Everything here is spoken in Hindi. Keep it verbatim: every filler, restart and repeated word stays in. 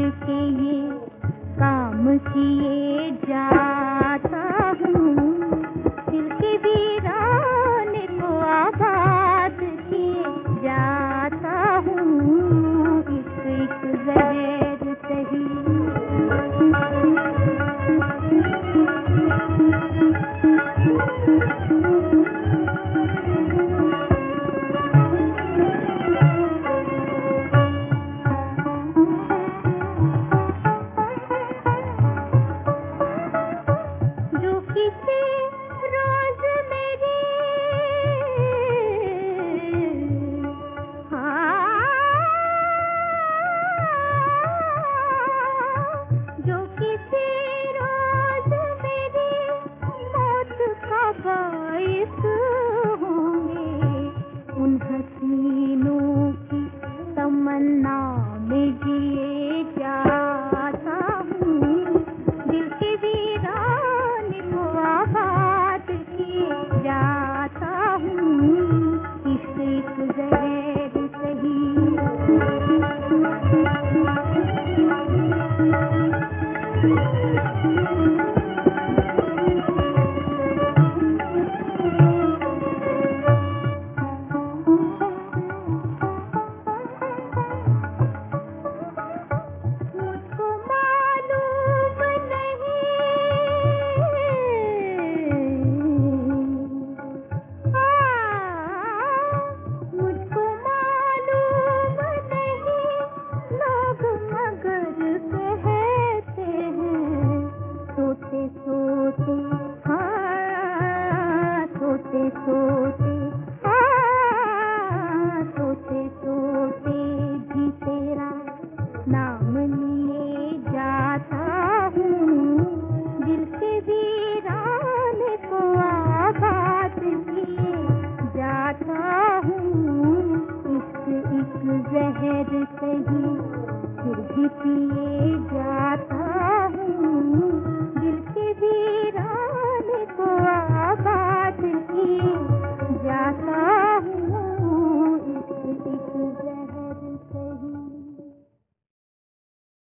के ये काम किए जाता हूँ, दिल के वीराने को आबाद किए जाता हूँ। इश्क एक जहर सही हसीनों की तमन्ना में जिए जाता हूँ, दिल के वीराने को आबाद किए जाता हूँ। इश्क एक जहर सही सोते हाँ सोते सोते हाँ सोते सोते भी तेरा नाम लिए जाता हूँ, दिल के वीराने को आबाद किए जाता हूँ। इश्क एक जहर सही फिर भी पिए